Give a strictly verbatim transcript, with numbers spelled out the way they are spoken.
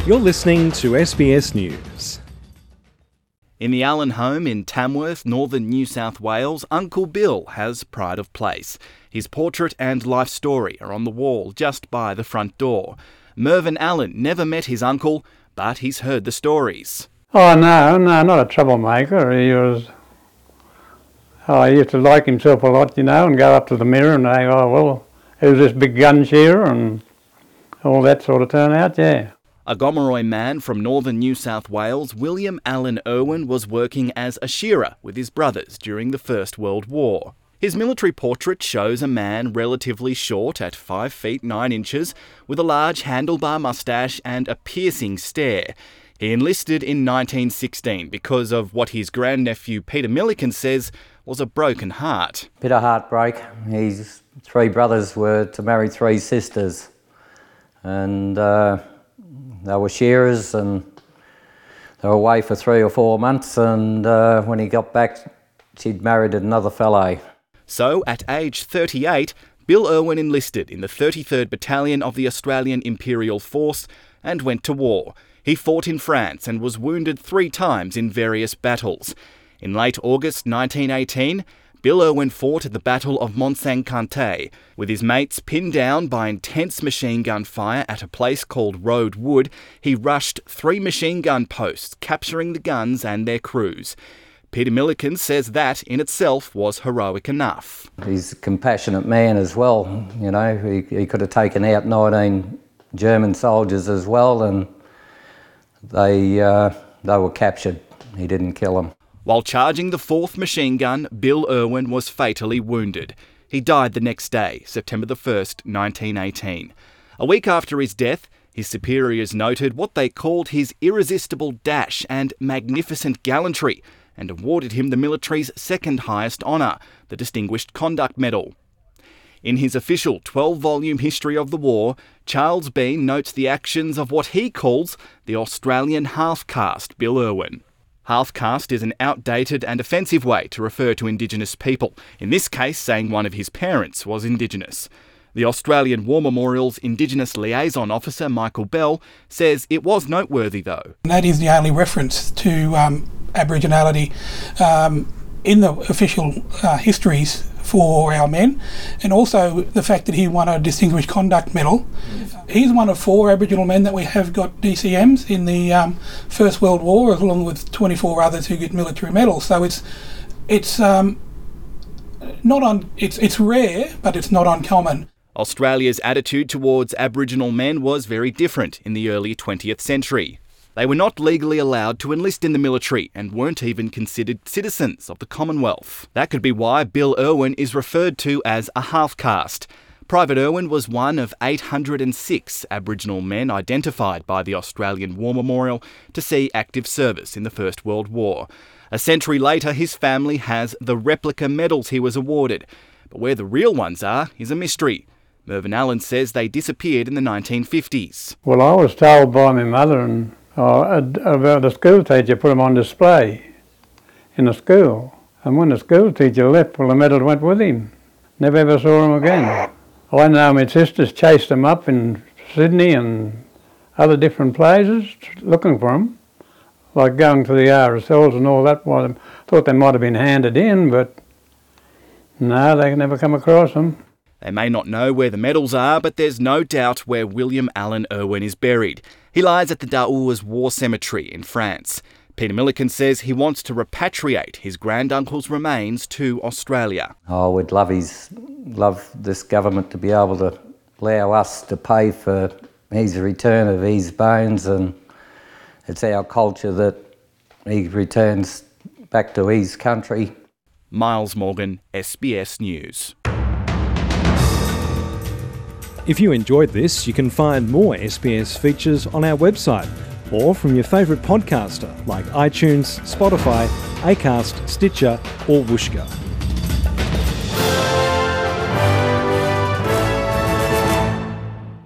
You're listening to S B S News. In the Allen home in Tamworth, northern New South Wales, Uncle Bill has pride of place. His portrait and life story are on the wall just by the front door. Mervyn Allen never met his uncle, but he's heard the stories. Oh no, no, not a troublemaker. He was, oh, he used to like himself a lot, you know, and go up to the mirror and say, oh well, who's this big gun shearer, and all that sort of turnout, yeah. A Gomeroi man from northern New South Wales, William Allen Irwin, was working as a shearer with his brothers during the First World War. His military portrait shows a man relatively short at five feet nine inches, with a large handlebar moustache and a piercing stare. He enlisted in nineteen sixteen because of what his grandnephew Peter Milliken says was a broken heart. Bit of heartbreak. His three brothers were to marry three sisters, and uh, they were shearers, and they were away for three or four months, and uh, when he got back, she'd married another fellow. So, at age thirty-eight, Bill Irwin enlisted in the thirty-third Battalion of the Australian Imperial Force and went to war. He fought in France and was wounded three times in various battles. In late August nineteen eighteen, Bill Irwin fought at the Battle of Mont-Saint-Quentin. With his mates pinned down by intense machine gun fire at a place called Road Wood, he rushed three machine gun posts, capturing the guns and their crews. Peter Milliken says that in itself was heroic enough. He's a compassionate man as well, you know, he, he could have taken out nineteen German soldiers as well, and they, uh, they were captured. He didn't kill them. While charging the fourth machine gun, Bill Irwin was fatally wounded. He died the next day, September the first, nineteen eighteen. A week after his death, his superiors noted what they called his irresistible dash and magnificent gallantry, and awarded him the military's second highest honour, the Distinguished Conduct Medal. In his official twelve-volume history of the war, Charles Bean notes the actions of what he calls the Australian half-caste Bill Irwin. Half-caste is an outdated and offensive way to refer to Indigenous people, in this case saying one of his parents was Indigenous. The Australian War Memorial's Indigenous Liaison Officer, Michael Bell, says it was noteworthy though. And that is the only reference to um, Aboriginality um, in the official uh, histories for our men, and also the fact that he won a Distinguished Conduct Medal. He's one of four Aboriginal men that we have got D C Ms in the um, First World War, along with twenty-four others who get military medals. So it's it's um, not on it's it's rare, but it's not uncommon. Australia's attitude towards Aboriginal men was very different in the early twentieth century. They were not legally allowed to enlist in the military and weren't even considered citizens of the Commonwealth. That could be why Bill Irwin is referred to as a half-caste. Private Irwin was one of eight hundred six Aboriginal men identified by the Australian War Memorial to see active service in the First World War. A century later, his family has the replica medals he was awarded, but where the real ones are is a mystery. Mervyn Allen says they disappeared in the nineteen fifties. Well, I was told by my mother and uh, about the school teacher put them on display in the school. And when the school teacher left, well, the medal went with him. Never ever saw him again. I know my sisters chased them up in Sydney and other different places looking for them, like going to the R S Ls and all that. Well, I thought they might have been handed in, but no, they never come across them. They may not know where the medals are, but there's no doubt where William Allen Irwin is buried. He lies at the Daours War Cemetery in France. Peter Milliken says he wants to repatriate his granduncle's remains to Australia. Oh, we'd love his, love this government to be able to allow us to pay for his return of his bones, and it's our culture that he returns back to his country. Miles Morgan, S B S News. If you enjoyed this, you can find more S B S features on our website or from your favourite podcaster like iTunes, Spotify, Acast, Stitcher or Whooshkaa.